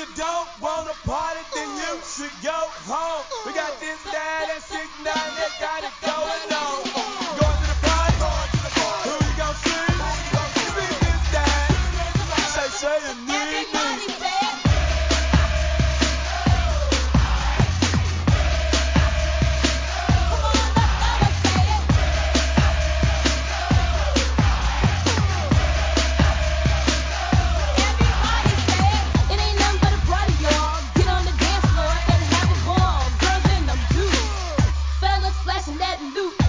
you don't wanna party, then you should go home. We got this, that, and 6 9 that got it going on. Going to the party, who you gon' see? Be this, that, say you need me. Flashing that loot.